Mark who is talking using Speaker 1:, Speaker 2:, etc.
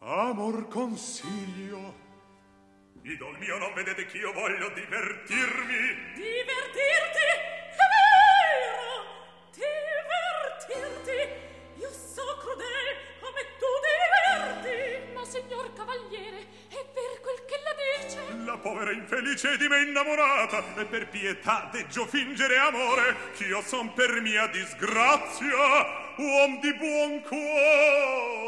Speaker 1: Amor consiglio. Idol mio, non vedete che io voglio divertirmi?
Speaker 2: Divertirti? È vero! Divertirti! Io so crudel come tu diverti!
Speaker 3: Ma signor cavaliere, è vero quel che la dice?
Speaker 1: La povera infelice è di me innamorata, e per pietà deggio fingere amore, ch'io son per mia disgrazia uom di buon cuore.